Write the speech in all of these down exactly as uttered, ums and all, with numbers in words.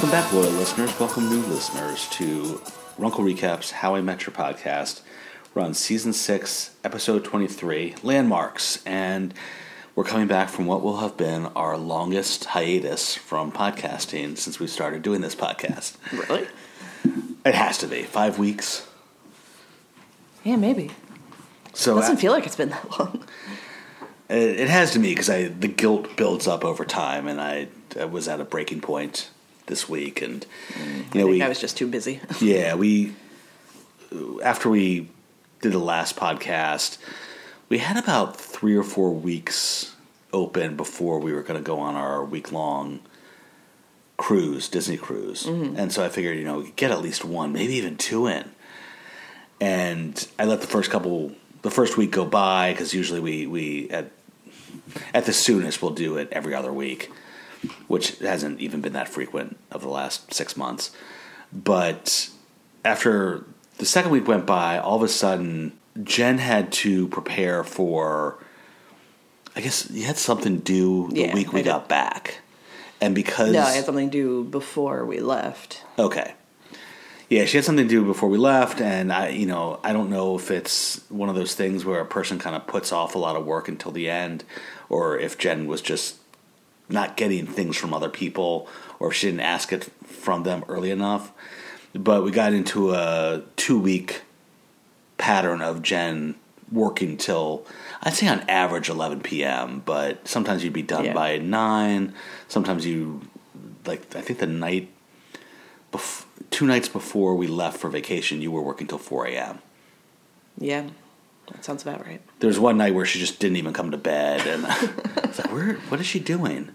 Welcome back, loyal listeners. Welcome, new listeners, to Runkle Recaps How I Met Your Podcast. We're on Season six, Episode twenty-three, Landmarks, and we're coming back from what will have been our longest hiatus from podcasting since we started doing this podcast. Really? It has to be. Five weeks. Yeah, maybe. So it doesn't uh, feel like it's been that long. It, it has to me because I the guilt builds up over time, and I, I was at a breaking point this week, and mm, you know I think we I was just too busy. yeah we after we did the last podcast, we had about three or four weeks open before we were going to go on our week long cruise, Disney cruise, mm-hmm. and so I figured you know we could get at least one, maybe even two in, and I let the first couple. The first week go by because usually we, we at at the soonest we'll do it every other week, which hasn't even been that frequent of the last six months. But after the second week went by, all of a sudden Jen had to prepare for. I guess you had something due the yeah, week we got back, and because no, I had something due before we left. Okay. Yeah, she had something to do before we left, and I, you know, I don't know if it's one of those things where a person kind of puts off a lot of work until the end, or if Jen was just not getting things from other people, or if she didn't ask it from them early enough. But we got into a two-week pattern of Jen working till, I'd say on average eleven p.m., but sometimes you'd be done yeah. by nine. Sometimes you, like, I think the night... Bef- two nights before we left for vacation, you were working till four a.m. Yeah, that sounds about right. There was one night where she just didn't even come to bed, and I was like, "Where? What is she doing?"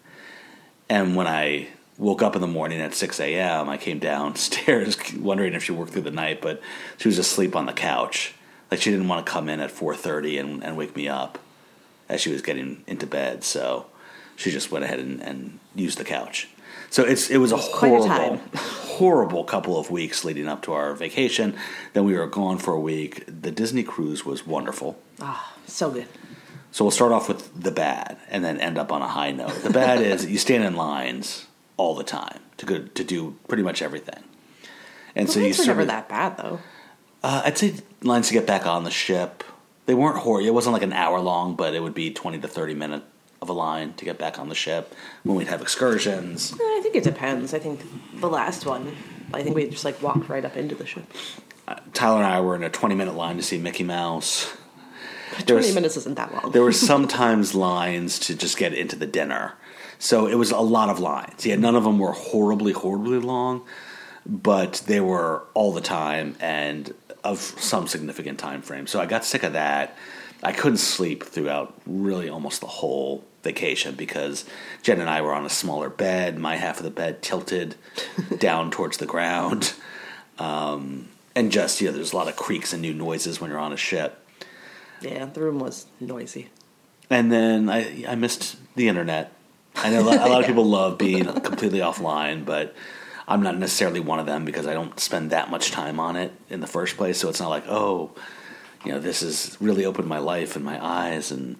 And when I woke up in the morning at six a.m., I came downstairs wondering if she worked through the night, but she was asleep on the couch. Like, she didn't want to come in at four thirty and, and wake me up as she was getting into bed, so she just went ahead and, and used the couch. So it's it was a horrible, horrible couple of weeks leading up to our vacation. Then we were gone for a week. The Disney cruise was wonderful. Ah, oh, so good. So we'll start off with the bad and then end up on a high note. The bad is you stand in lines all the time to go to do pretty much everything. And the so lines you were sort never of, that bad though. Uh, I'd say lines to get back on the ship. They weren't horrible. It wasn't like an hour long, but it would be twenty to thirty minutes of a line to get back on the ship when we'd have excursions. I think it depends. I think the last one, I think we just like walked right up into the ship. Uh, Tyler and I were in a twenty-minute line to see Mickey Mouse. There twenty was, minutes isn't that long. There were sometimes lines to just get into the dinner. So it was a lot of lines. Yeah, none of them were horribly, horribly long, but they were all the time and of some significant time frame. So I got sick of that. I couldn't sleep throughout really almost the whole vacation because Jen and I were on a smaller bed. My half of the bed tilted down towards the ground. Um, and just, you know, there's a lot of creaks and new noises when you're on a ship. Yeah, the room was noisy. And then I, I missed the internet. I know a lot, a lot of people love being completely offline, but I'm not necessarily one of them because I don't spend that much time on it in the first place. So it's not like, oh... You know, this has really opened my life and my eyes. And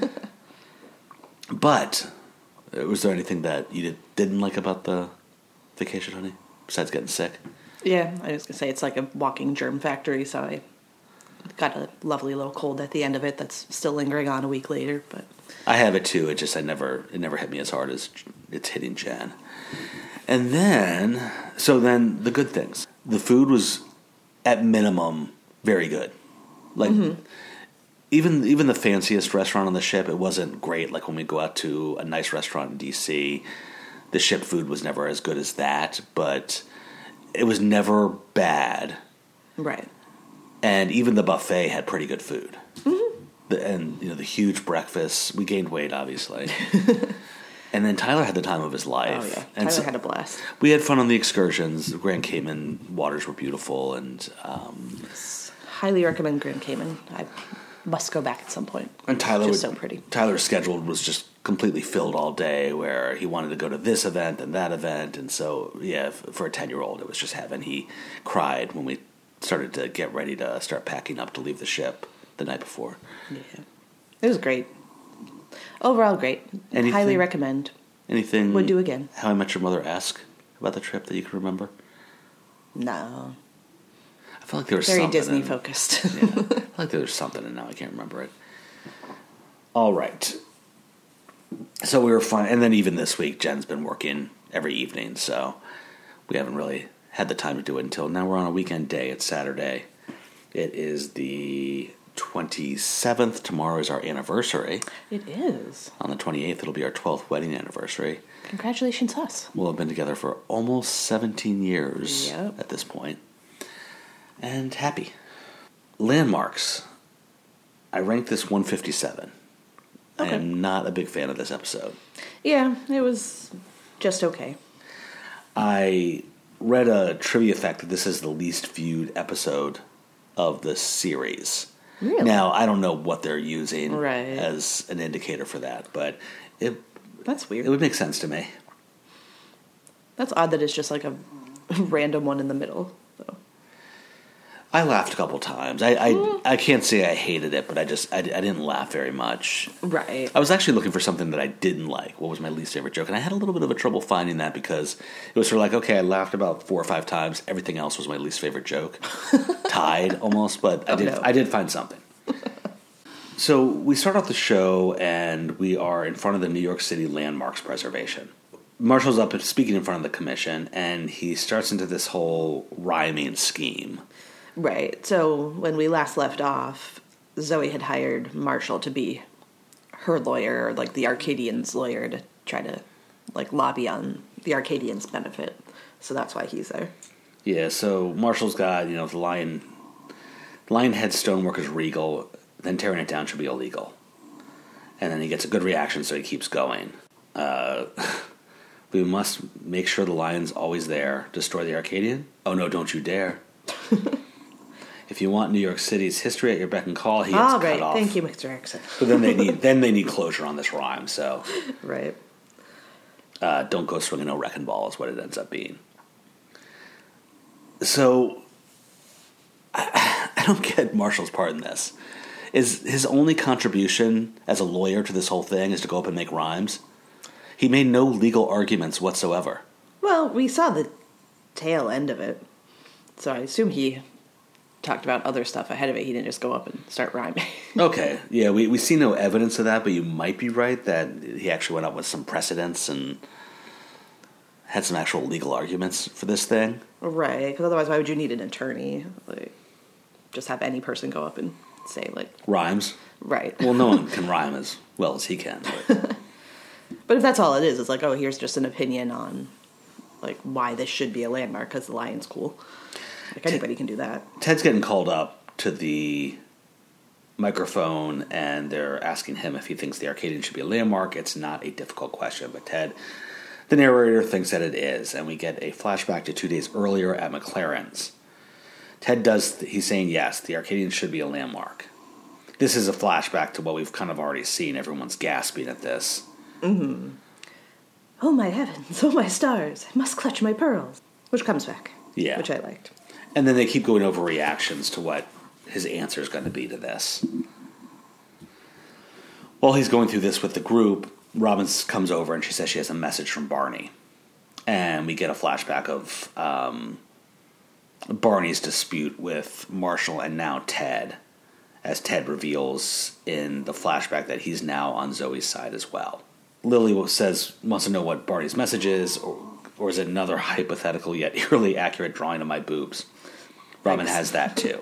But, was there anything that you did, didn't like about the vacation, honey? Besides getting sick? Yeah, I was going to say, it's like a walking germ factory, so I got a lovely little cold at the end of it that's still lingering on a week later. But I have it too. It just, I never, it never hit me as hard as it's hitting Jen. And then, so then the good things. The food was, at minimum, very good. Like, mm-hmm. even even the fanciest restaurant on the ship, it wasn't great. Like, when we go out to a nice restaurant in D C, the ship food was never as good as that, but it was never bad. Right. And even the buffet had pretty good food. Mm-hmm. The, and, you know, the huge breakfasts. We gained weight, obviously. And then Tyler had the time of his life. Oh, yeah. And Tyler so had a blast. We had fun on the excursions. The Grand Cayman waters were beautiful, and... Um, highly recommend Grand Cayman. I must go back at some point. And Tyler was would, so pretty. Tyler's schedule was just completely filled all day, where he wanted to go to this event and that event, and so yeah, for a ten-year-old, it was just heaven. He cried when we started to get ready to start packing up to leave the ship the night before. Yeah, it was great. Overall, great. Anything, highly recommend. Anything would do again. How I Met Your Mother-esque about the trip that you can remember? No. I feel like there was Very something. Disney in, focused. Yeah, I feel like there was something, and now I can't remember it. All right. So we were fine, and then even this week, Jen's been working every evening, so we haven't really had the time to do it until now. We're on a weekend day. It's Saturday. It is the twenty-seventh. Tomorrow is our anniversary. It is. On the twenty-eighth, it'll be our twelfth wedding anniversary. Congratulations, us. We'll have been together for almost seventeen years Yep. at this point. And happy. Landmarks. I ranked this one fifty-seven. Okay. I am not a big fan of this episode. Yeah, it was just okay. I read a trivia fact that this is the least viewed episode of the series. Really? Now, I don't know what they're using Right. as an indicator for that, but it That's weird. it would make sense to me. That's odd that it's just like a random one in the middle. So. I laughed a couple times. I I, I can't say I hated it, but I just I, I didn't laugh very much. Right. I was actually looking for something that I didn't like. What was my least favorite joke? And I had a little bit of a trouble finding that because it was sort of like, okay, I laughed about four or five times. Everything else was my least favorite joke. Tied almost, but I Oh, did no. I did find something. So we start off the show, and we are in front of the New York City Landmarks Preservation. Marshall's up speaking in front of the commission, and he starts into this whole rhyming scheme. Right. So when we last left off, Zoe had hired Marshall to be her lawyer, or like the Arcadians' lawyer, to try to like lobby on the Arcadians' benefit. So that's why he's there. Yeah, so Marshall's got, you know, the lion, Lionhead stonework is regal, then tearing it down should be illegal. And then he gets a good reaction, so he keeps going. Uh, we must make sure the lion's always there. Destroy the Arcadian? Oh no, don't you dare. If you want New York City's history at your beck and call, he gets All cut right. off. Thank you, Mister Jackson. But then they need then they need closure on this rhyme, so Right. uh, don't go swinging no wrecking ball is what it ends up being. So I, I don't get Marshall's part in this. Is his only contribution as a lawyer to this whole thing is to go up and make rhymes? He made no legal arguments whatsoever. Well, we saw the tail end of it, so I assume he talked about other stuff ahead of it. He didn't just go up and start rhyming. Okay, yeah, we, we see no evidence of that, but you might be right that he actually went up with some precedents and had some actual legal arguments for this thing. Right, because otherwise why would you need an attorney? Like, just have any person go up and say, like... Rhymes? Right. Well, no one can rhyme as well as he can. But. But if that's all it is, it's like, oh, here's just an opinion on, like, why this should be a landmark, because the lion's cool. Like, anybody can do that. Ted's getting called up to the microphone, and they're asking him if he thinks the Arcadian should be a landmark. It's not a difficult question, but Ted, the narrator, thinks that it is, and we get a flashback to two days earlier at McLaren's. Ted does, he's saying, yes, the Arcadian should be a landmark. This is a flashback to what we've kind of already seen. Everyone's gasping at this. Mm-hmm. Oh, my heavens. Oh, my stars. I must clutch my pearls. Which comes back. Yeah. Which I liked. And then they keep going over reactions to what his answer is going to be to this. While he's going through this with the group, Robin comes over and she says she has a message from Barney. And we get a flashback of um, Barney's dispute with Marshall and now Ted, as Ted reveals in the flashback that he's now on Zoe's side as well. Lily says, wants to know what Barney's message is, or, or is it another hypothetical yet eerily accurate drawing of my boobs? Robin Thanks. has that too.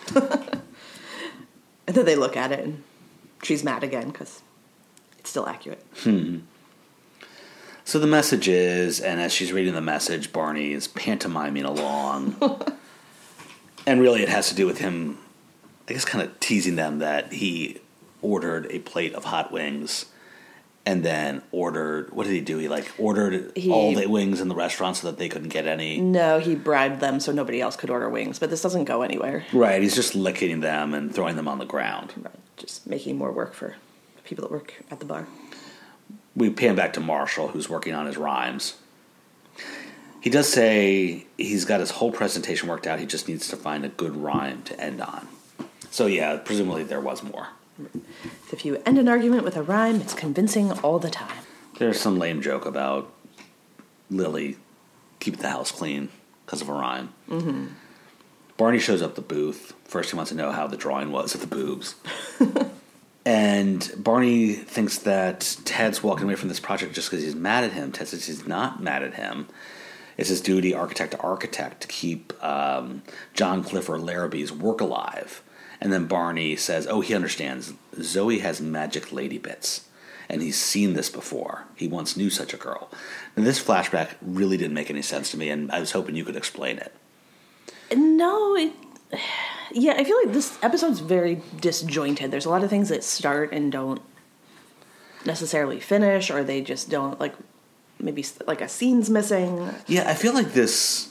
And then they look at it, and she's mad again, because it's still accurate. Hmm. So the message is, and as she's reading the message, Barney is pantomiming along. And really it has to do with him, I guess, kind of teasing them that he ordered a plate of hot wings and then ordered, what did he do? He, like, ordered He- all the wings in the restaurant so that they couldn't get any. No, he bribed them so nobody else could order wings, but this doesn't go anywhere. Right, he's just licking them and throwing them on the ground. Right. Just making more work for people that work at the bar. We pan back to Marshall, who's working on his rhymes. He does say he's got his whole presentation worked out. He just needs to find a good rhyme to end on. So, yeah, presumably there was more. If you end an argument with a rhyme, it's convincing all the time. There's some lame joke about Lily keep the house clean because of Orion. Mm-hmm. Barney shows up at the booth. First, he wants to know how the drawing was of the boobs. And Barney thinks that Ted's walking away from this project just because he's mad at him. Ted says he's not mad at him. It's his duty, architect to architect, to keep um, John Clifford Larrabee's work alive. And then Barney says, oh, he understands. Zoe has magic lady bits. And he's seen this before. He once knew such a girl. And this flashback really didn't make any sense to me, and I was hoping you could explain it. No, it... Yeah, I feel like this episode's very disjointed. There's a lot of things that start and don't necessarily finish, or they just don't, like, maybe, like, a scene's missing. Yeah, I feel like this...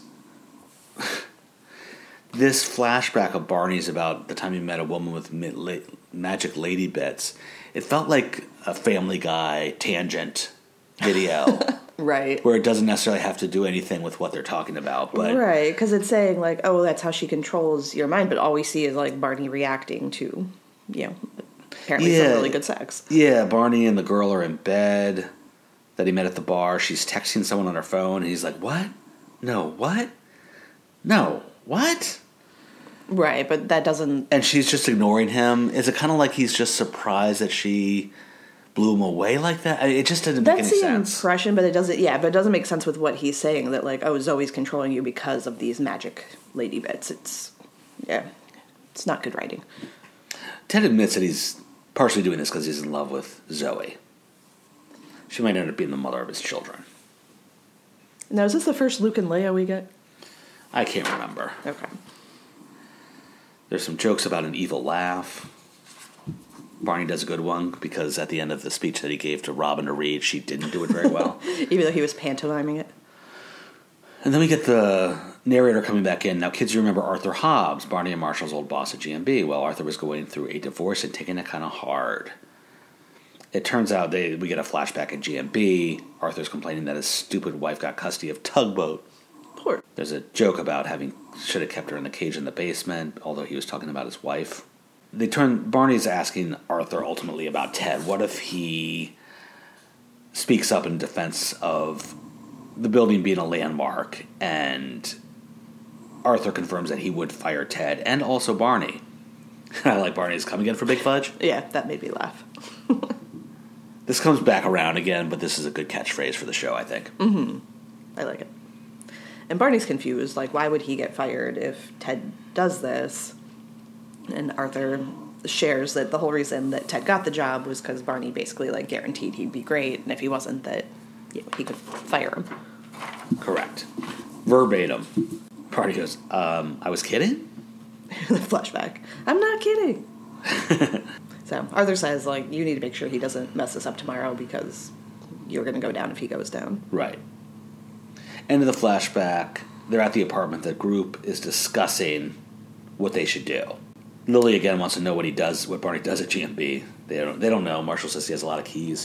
this flashback of Barney's about the time he met a woman with magic lady bits, it felt like a Family Guy tangent video. Right. Where it doesn't necessarily have to do anything with what they're talking about. But right, because it's saying, like, oh, that's how she controls your mind, but all we see is, like, Barney reacting to, you know, apparently yeah, some really good sex. Yeah, Barney and the girl are in bed that he met at the bar. She's texting someone on her phone, and he's like, what? No, what? No, what? Right, but that doesn't... And she's just ignoring him. Is it kind of like he's just surprised that she blew him away like that? It just didn't make any sense. That's the impression, but it doesn't... Yeah, but it doesn't make sense with what he's saying, that, like, oh, Zoe's controlling you because of these magic lady bits. It's... Yeah, it's not good writing. Ted admits that he's partially doing this because he's in love with Zoe. She might end up being the mother of his children. Now, is this the first Luke and Leia we get? I can't remember. Okay. There's some jokes about an evil laugh. Barney does a good one because at the end of the speech that he gave to Robin to read, she didn't do it very well. Even though he was pantomiming it. And then we get the narrator coming back in. Now, kids, you remember Arthur Hobbs, Barney and Marshall's old boss at G M B. Well, Arthur was going through a divorce and taking it kind of hard. It turns out they we get a flashback at G M B. Arthur's complaining that his stupid wife got custody of Tugboat. Poor. There's a joke about having should have kept her in the cage in the basement, although he was talking about his wife. They turn. Barney's asking Arthur ultimately about Ted. What if he speaks up in defense of the building being a landmark, and Arthur confirms that he would fire Ted and also Barney. I like Barney's come again for Big Fudge. Yeah, that made me laugh. This comes back around again, but this is a good catchphrase for the show, I think. Mm-hmm. I like it. And Barney's confused, like, why would he get fired if Ted does this? And Arthur shares that the whole reason that Ted got the job was because Barney basically, like, guaranteed he'd be great, and if he wasn't, that you know, he could fire him. Correct. Verbatim. Barney goes, um, I was kidding? Flashback. I'm not kidding. So Arthur says, like, you need to make sure he doesn't mess this up tomorrow because you're going to go down if he goes down. Right. End of the flashback. They're at the apartment. The group is discussing what they should do. Lily again wants to know what he does, what Barney does at G M B. They don't. They don't know. Marshall says he has a lot of keys.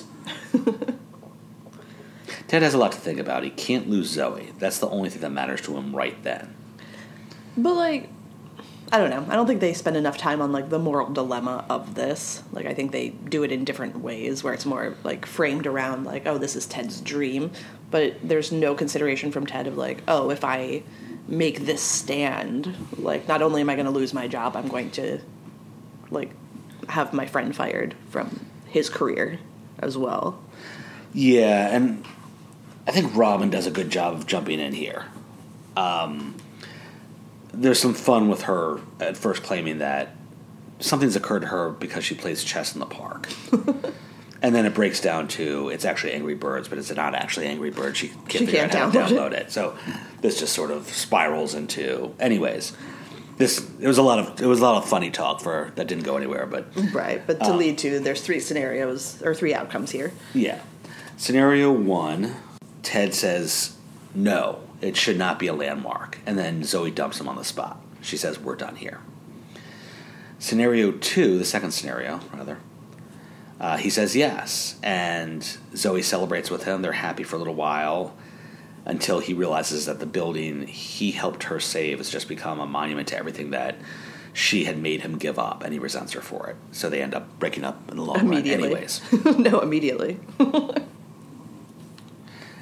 Ted has a lot to think about. He can't lose Zoe. That's the only thing that matters to him right then. But like, I don't know. I don't think they spend enough time on like the moral dilemma of this. Like, I think they do it in different ways, where it's more like framed around like, oh, this is Ted's dream. But there's no consideration from Ted of like, oh, if I make this stand, like, not only am I going to lose my job, I'm going to, like, have my friend fired from his career as well. Yeah, and I think Robin does a good job of jumping in here. Um, there's some fun with her at first claiming that something's occurred to her because she plays chess in the park. And then it breaks down to, it's actually Angry Birds, but it's not actually Angry Birds. She can't she figure can't out how download to download it. it. So this just sort of spirals into... Anyways, this it was a lot of it was a lot of funny talk for that didn't go anywhere, but... Right, but to um, lead to, there's three scenarios, or three outcomes here. Yeah. Scenario one, Ted says, no, it should not be a landmark. And then Zoe dumps him on the spot. She says, we're done here. Scenario two, the second scenario, rather... Uh, he says yes, and Zoe celebrates with him. They're happy for a little while until he realizes that the building he helped her save has just become a monument to everything that she had made him give up, and he resents her for it. So they end up breaking up in the long run anyways. No, immediately.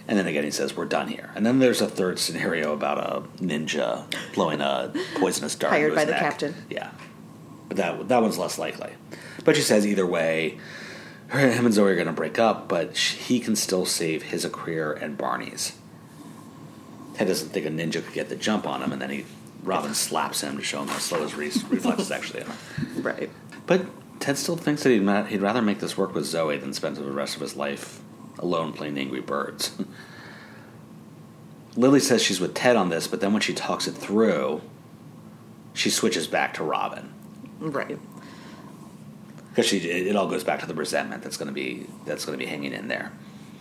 And then again he says, we're done here. And then there's a third scenario about a ninja blowing a poisonous dart Hired into his by the neck. captain. Yeah. But that that one's less likely. But she says either way, her, him and Zoe are going to break up, but she, he can still save his career and Barney's. Ted doesn't think a ninja could get the jump on him, and then he Robin slaps him to show him how slow his re- reflexes actually are. Right. But Ted still thinks that he'd, not, he'd rather make this work with Zoe than spend the rest of his life alone playing Angry Birds. Lily says she's with Ted on this, but then when she talks it through, she switches back to Robin. Right. Because she, it, it all goes back to the resentment that's going to be that's going to be hanging in there.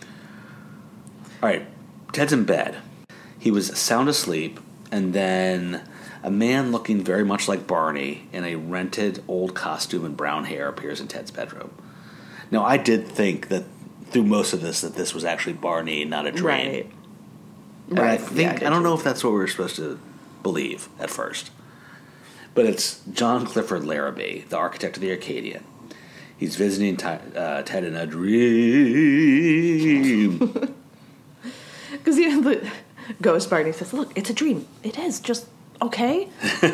All right, Ted's in bed. He was sound asleep, and then a man looking very much like Barney in a rented old costume and brown hair appears in Ted's bedroom. Now, I did think that through most of this that this was actually Barney, not a dream. Right. And Right. I think Yeah, I I, did don't too. know if that's what we were supposed to believe at first. But it's John Clifford Larrabee, the architect of the Arcadian. He's visiting Ty, uh, Ted in a dream. Because even the ghost Barney says, look, it's a dream. It is. Just, okay?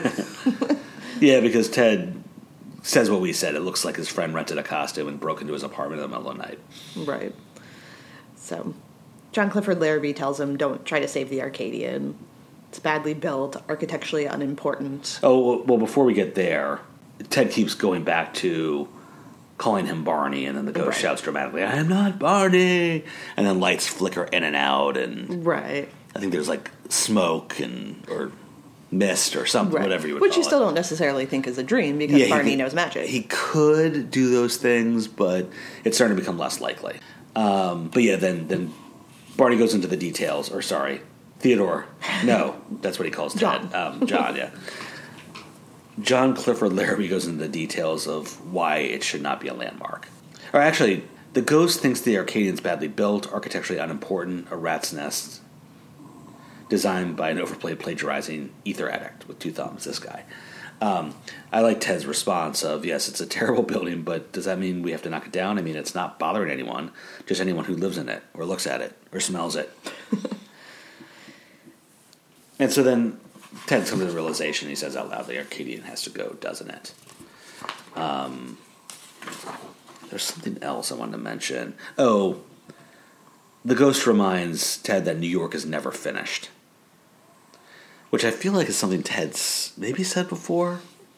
Yeah, because Ted says what we said. It looks like his friend rented a costume and broke into his apartment in the middle of the night. Right. So, John Clifford Larrabee tells him, don't try to save the Arcadian. It's badly built, architecturally unimportant. Oh, well, before we get there, Ted keeps going back to calling him Barney, and then the ghost Right. shouts dramatically, I'm not Barney! And then lights flicker in and out, and Right. I think there's like smoke and or mist or something, Right. whatever you would Which call you it. still don't necessarily think is a dream because Yeah, he Barney could- knows magic. He could do those things, but it's starting to become less likely. Um, but yeah, then then Barney goes into the details, or sorry, Theodore. No, that's what he calls Ted. John. Um, John, yeah. John Clifford Larrabee goes into the details of why it should not be a landmark. Or actually, the ghost thinks the Arcadian's badly built, architecturally unimportant, a rat's nest, designed by an overplayed plagiarizing ether addict with two thumbs, this guy. Um, I like Ted's response of, yes, it's a terrible building, but does that mean we have to knock it down? I mean, it's not bothering anyone, just anyone who lives in it, or looks at it, or smells it. And so then Ted comes to the realization, he says out loud, the Arcadian has to go, doesn't it? Um, there's something else I wanted to mention. Oh, the ghost reminds Ted that New York is never finished. Which I feel like is something Ted's maybe said before.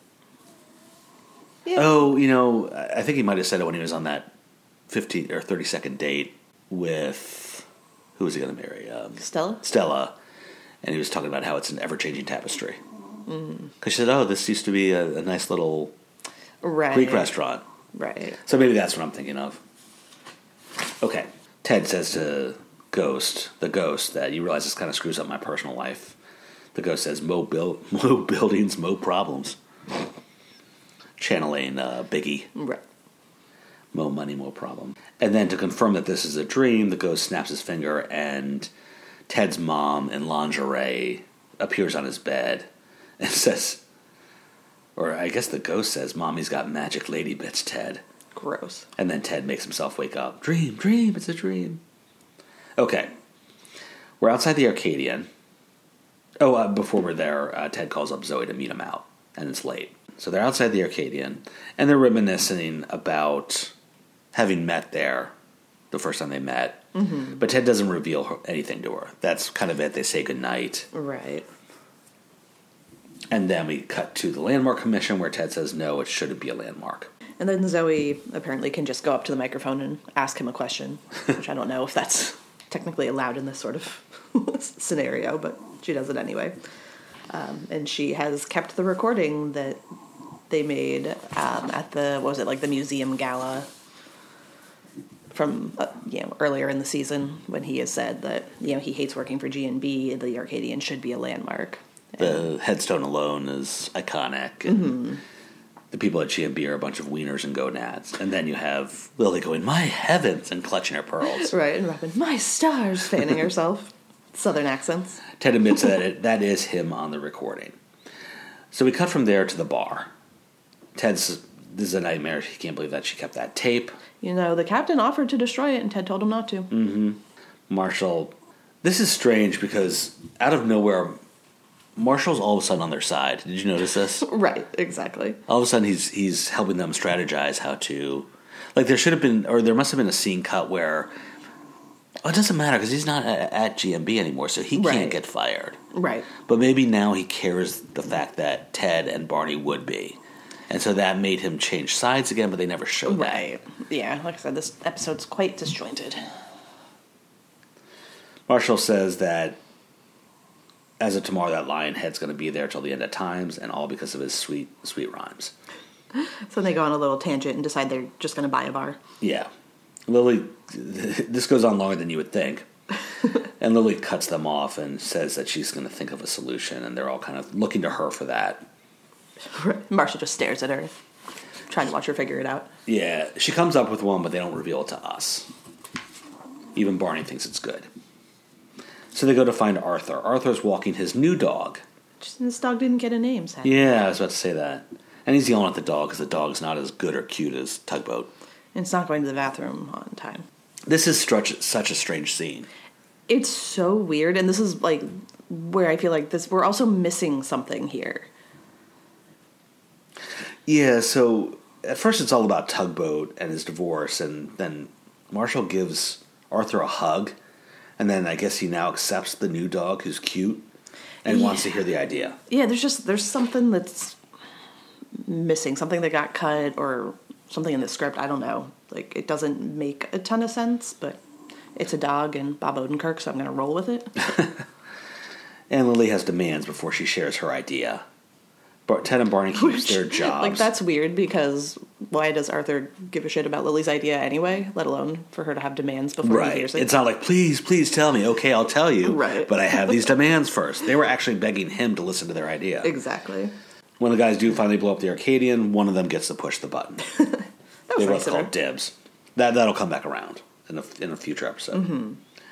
Yeah. Oh, you know, I think he might have said it when he was on that fifteen or thirty second date with, who was he going to marry? Um, Stella? Stella. And he was talking about how it's an ever-changing tapestry. Because mm. she said, oh, this used to be a, a nice little Right. Greek restaurant. Right. So maybe that's what I'm thinking of. Okay. Ted says to Ghost, the ghost, that you realize this kind of screws up my personal life. The ghost says, mo, build, mo buildings, mo problems. Channeling uh, Biggie. Right. Mo money, mo problem. And then to confirm that this is a dream, the ghost snaps his finger and Ted's mom in lingerie appears on his bed and says, or I guess the ghost says, Mommy's got magic lady bits, Ted. Gross. And then Ted makes himself wake up. Dream, dream, it's a dream. Okay. We're outside the Arcadian. Oh, uh, before we're there, uh, Ted calls up Zoe to meet him out, and it's late. So they're outside the Arcadian, and they're reminiscing about having met there the first time they met. Mm-hmm. But Ted doesn't reveal her, anything to her. That's kind of it. They say goodnight. Right. And then we cut to the Landmark Commission, where Ted says, no, it shouldn't be a landmark. And then Zoe apparently can just go up to the microphone and ask him a question, which I don't know if that's technically allowed in this sort of scenario, but she does it anyway. Um, and she has kept the recording that they made um, at the, what was it, like the museum gala from, uh, you know, earlier in the season when he has said that, you know, he hates working for G and B, the Arcadian should be a landmark. The headstone alone is iconic. And mm-hmm. the people at G and B are a bunch of wieners and gonads. And then you have Lily going, my heavens, and clutching her pearls. Right, and Robin, my stars, fanning herself. Southern accents. Ted admits that it, that is him on the recording. So we cut from there to the bar. Ted's, this is a nightmare. He can't believe that she kept that tape. You know, the captain offered to destroy it, and Ted told him not to. Mm-hmm. Marshall This is strange because out of nowhere, Marshall's all of a sudden on their side. Did you notice this? Right, exactly. All of a sudden, he's he's helping them strategize how to, like there should have been, or there must have been a scene cut where, oh, it doesn't matter because he's not at, at G M B anymore, so he Right. can't get fired. Right. But maybe now he cares the fact that Ted and Barney would be, and so that made him change sides again. But they never showed that. Right. Yeah, like I said, this episode's quite disjointed. Marshall says that as of tomorrow, that lion head's going to be there till the end of times, and all because of his sweet, sweet rhymes. So they go on a little tangent and decide they're just going to buy a bar. Yeah. Lily, this goes on longer than you would think. And Lily cuts them off and says that she's going to think of a solution, and they're all kind of looking to her for that. Marshall just stares at her, trying to watch her figure it out. Yeah, she comes up with one, but they don't reveal it to us. Even Barney thinks it's good. So they go to find Arthur. Arthur's walking his new dog. Just, this dog didn't get a name, Sam. Yeah, I was about to say that. And he's yelling at the dog because the dog's not as good or cute as Tugboat. And it's not going to the bathroom on time. This is such, such a strange scene. It's so weird, and this is like where I feel like this. We're also missing something here. Yeah, so at first it's all about Tugboat and his divorce, and then Marshall gives Arthur a hug, and then I guess he now accepts the new dog who's cute and Yeah. wants to hear the idea. Yeah, there's just there's something that's missing, something that got cut or something in the script. I don't know. Like it doesn't make a ton of sense, but it's a dog and Bob Odenkirk, so I'm going to roll with it. And Lily has demands before she shares her idea. But Ted and Barney keeps their jobs. Like that's weird because why does Arthur give a shit about Lily's idea anyway? Let alone for her to have demands before Right. he hears it. It's not like, please, please tell me. Okay, I'll tell you. Right. But I have these demands first. They were actually begging him to listen to their idea. Exactly. When the guys do finally blow up the Arcadian, one of them gets to push the button. That They was both nice of called her. dibs. That that'll come back around in a in a future episode. Mm-hmm.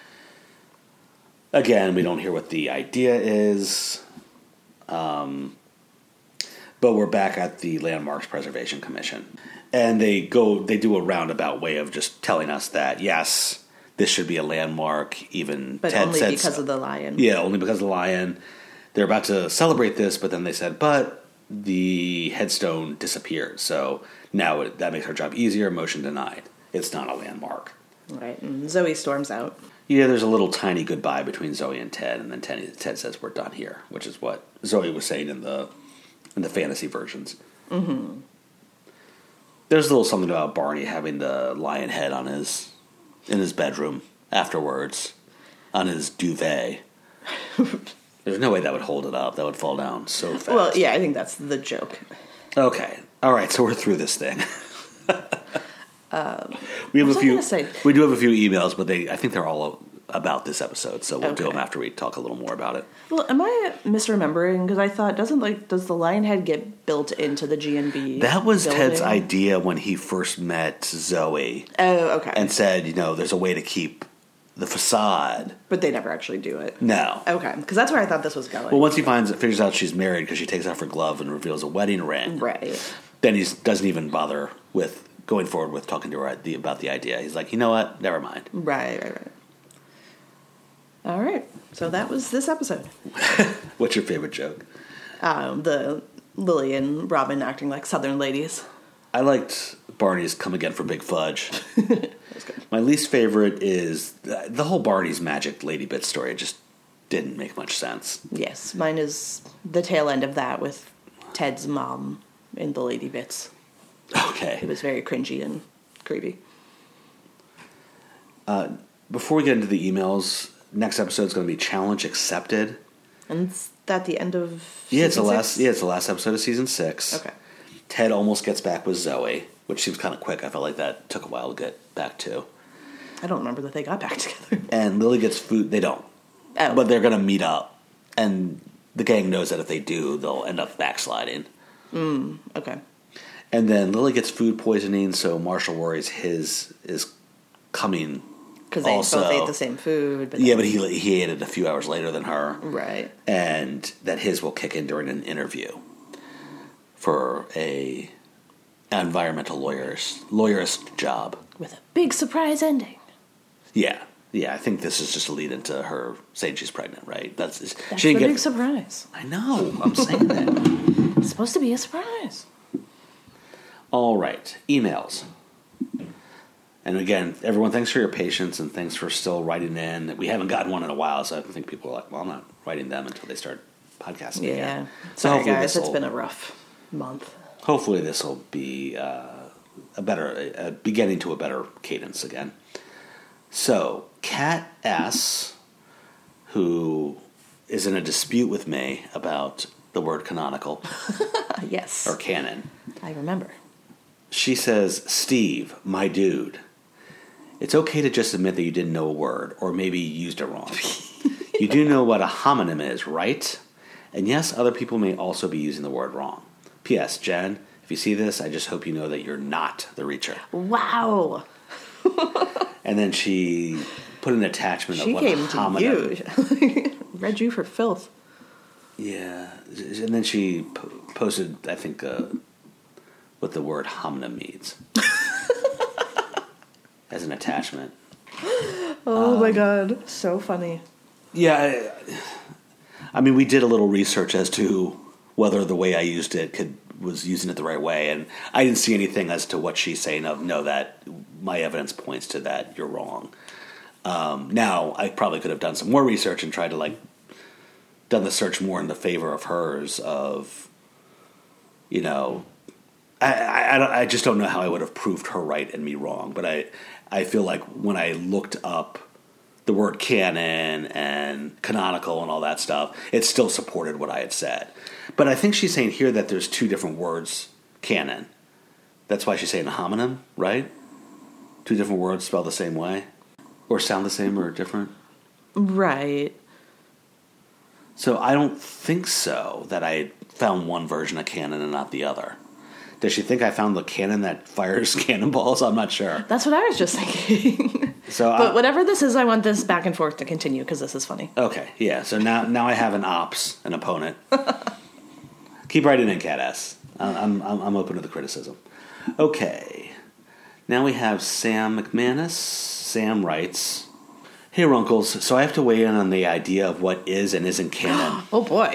Again, we don't hear what the idea is, um, but we're back at the Landmarks Preservation Commission, and they go they do a roundabout way of just telling us that yes, this should be a landmark. Even But Ted only said because so. of the lion. Yeah, only because of the lion. They're about to celebrate this, but then they said, but the headstone disappeared. So now it, that makes our job easier. Motion denied. It's not a landmark. Right. And Zoe storms out. Yeah, there's a little tiny goodbye between Zoe and Ted, and then Ted, Ted says, we're done here, which is what Zoe was saying in the in the fantasy versions. Mm-hmm. There's a little something about Barney having the lion head on his in his bedroom afterwards, on his duvet. There's no way that would hold it up. That would fall down so fast. Well, yeah, I think that's the joke. Okay. All right. So we're through this thing. Um, we have what a was I few. gonna say? We do have a few emails, but they. I think they're all about this episode. So we'll do Okay. them after we talk a little more about it. Well, am I misremembering? Because I thought doesn't like does the lion head get built into the G and B? That was building? Ted's idea when he first met Zoe Oh, okay. and said, you know, there's a way to keep the facade. But they never actually do it. No. Okay, because that's where I thought this was going. Well, once he finds it, figures out she's married because she takes off her glove and reveals a wedding ring. right. Then he doesn't even bother with going forward with talking to her the, about the idea. He's like, you know what? Never mind. Right, right, right. All right. So that was this episode. What's your favorite joke? Um, the Lily and Robin acting like Southern ladies. I liked Barney's Come Again for Big Fudge. That's good. My least favorite is the, the whole Barney's Magic Lady Bit story. It just didn't make much sense. Yes, mine is the tail end of that with Ted's mom in the lady bits. It Okay. was very cringy and creepy. Before we get into the emails, next episode is going to be Challenge Accepted. And is that the end of Yeah, it's the season last. six? Yeah, it's the last episode of season six. Okay. Ted almost gets back with Zoe, which seems kind of quick. I felt like that took a while to get back to. I don't remember that they got back together. And Lily gets food. They don't, Oh. but they're going to meet up, and the gang knows that if they do, they'll end up backsliding. Okay. And then Lily gets food poisoning, so Marshall worries his is coming. Because they Also- both ate the same food. But Yeah, then- but he he ate it a few hours later than her, Right. and that his will kick in during an interview for a environmental lawyer's lawyerist job. With a big surprise ending. Yeah, Yeah, I think this is just a lead into her saying she's pregnant, right? That's, That's she the didn't big get, surprise. I know. I'm saying that. It's supposed to be a surprise. All right. Emails. And again, everyone, thanks for your patience and thanks for still writing in. We haven't gotten one in a while, so I think people are like, well, I'm not writing them until they start podcasting Yeah. again. So Sorry, hopefully guys. It's this'll- been a rough month. Hopefully this will be uh, a better, uh, beginning to a better cadence again. So, Kat S., who is in a dispute with me about the word canonical Yes. or canon, I remember. she says, Steve, my dude, it's okay to just admit that you didn't know a word, or maybe you used it wrong. You do know what a homonym is, right? And yes, other people may also be using the word wrong. P S. Jen, if you see this, I just hope you know that you're not the reacher. Wow. And then she put an attachment She of what came a to homonym. you. Read you for filth. Yeah, and then she po- posted, I think, uh, what the word homonym means as an attachment. Oh um, my god. So funny. Yeah, I, I mean, we did a little research as to whether the way I used it could was using it the right way, and I didn't see anything as to what she's saying of, no, that my evidence points to that, you're wrong. Um, now, I probably could have done some more research and tried to, like, done the search more in the favor of hers of, you know, I, I, I, don't, I just don't know how I would have proved her right and me wrong, but I, I feel like when I looked up the word canon and canonical and all that stuff, it still supported what I had said. But I think she's saying here that there's two different words, canon. That's why she's saying a homonym, right? Two different words spelled the same way? Or sound the same or different? Right. So I don't think so, that I found one version of canon and not the other. Does she think I found the cannon that fires cannonballs? I'm not sure. That's what I was just thinking. So but I, whatever this is, I want this back and forth to continue because this is funny. Okay, yeah. So now, now I have an ops, an opponent. Keep writing in, Cat S. I'm, I'm, I'm open to the criticism. Okay. Now we have Sam McManus. Sam writes, Hey, Runkles. So I have to weigh in on the idea of what is and isn't canon. Oh, boy.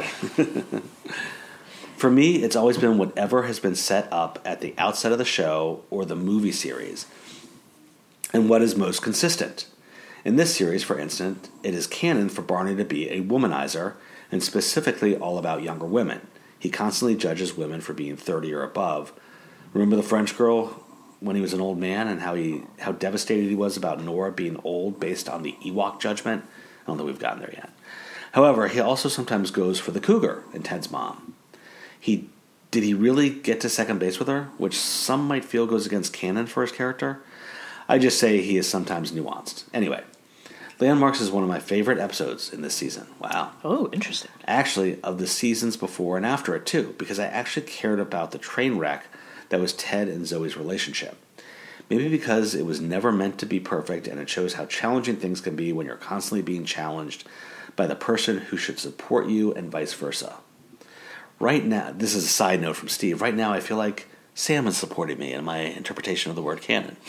For me, it's always been whatever has been set up at the outset of the show or the movie series, and what is most consistent. In this series, for instance, it is canon for Barney to be a womanizer, and specifically all about younger women. He constantly judges women for being thirty or above. Remember the French girl when he was an old man, and how he how devastated he was about Nora being old based on the Ewok judgment? I don't think we've gotten there yet. However, he also sometimes goes for the cougar and Ted's mom. He did he really get to second base with her, which some might feel goes against canon for his character? I just say he is sometimes nuanced. Anyway, Landmarks is one of my favorite episodes in this season. Wow. Oh, interesting. Actually, of the seasons before and after it, too, because I actually cared about the train wreck that was Ted and Zoe's relationship. Maybe because it was never meant to be perfect, and it shows how challenging things can be when you're constantly being challenged by the person who should support you and vice versa. Right now, this is a side note from Steve, right now I feel like Sam is supporting me in my interpretation of the word canon.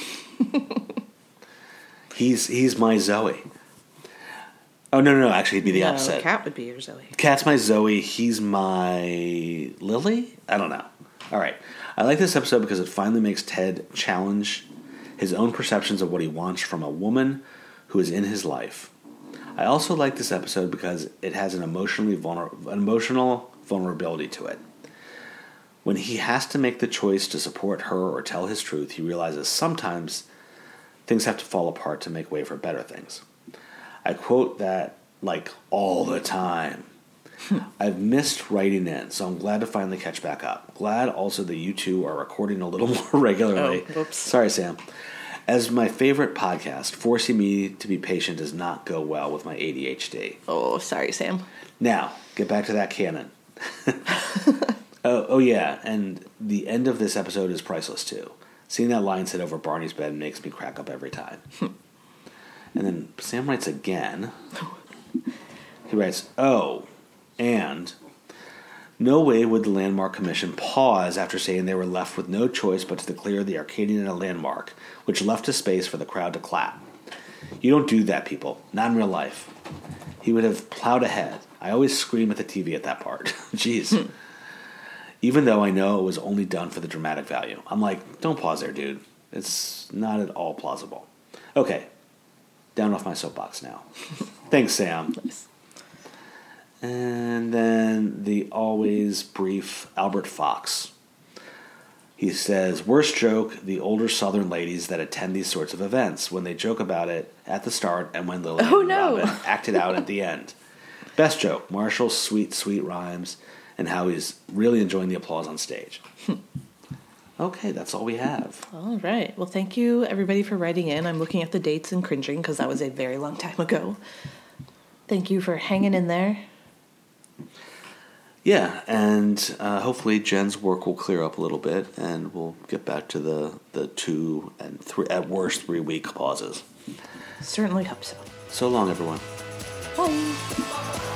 he's he's my Zoe. Oh, no, no, no, actually, he'd be the no, opposite. Cat would be your Zoe. Cat's my Zoe, he's my Lily? I don't know. All right. I like this episode because it finally makes Ted challenge his own perceptions of what he wants from a woman who is in his life. I also like this episode because it has an emotionally vulner- an emotional vulnerability to it. When he has to make the choice to support her or tell his truth, he realizes sometimes things have to fall apart to make way for better things. I quote that, like, all the time. I've missed writing in, so I'm glad to finally catch back up. Glad also that you two are recording a little more regularly. Oh, whoops. Sorry, Sam. As my favorite podcast, forcing me to be patient does not go well with my A D H D. Oh, sorry, Sam. Now, get back to that canon. oh, oh, yeah, and the end of this episode is priceless, too. Seeing that line sit over Barney's bed makes me crack up every time. And then Sam writes again. He writes, oh, and no way would the Landmark Commission pause after saying they were left with no choice but to declare the Arcadian a landmark, which left a space for the crowd to clap. You don't do that, people. Not in real life. He would have plowed ahead. I always scream at the T V at that part. Jeez. Hmm. Even though I know it was only done for the dramatic value. I'm like, don't pause there, dude. It's not at all plausible. Okay. Down off my soapbox now. Thanks, Sam. Nice. And then the always brief Albert Fox. He says, worst joke, the older Southern ladies that attend these sorts of events when they joke about it at the start and when Lily oh, and no. Robin act it out at the end. Best joke, Marshall's sweet, sweet rhymes and how he's really enjoying the applause on stage. Okay, that's all we have. All right. Well, thank you, everybody, for writing in. I'm looking at the dates and cringing because that was a very long time ago. Thank you for hanging in there. Yeah, and uh, hopefully Jen's work will clear up a little bit, and we'll get back to the, the two and three, at worst, three-week pauses. Certainly hope so. So long, everyone. Bye.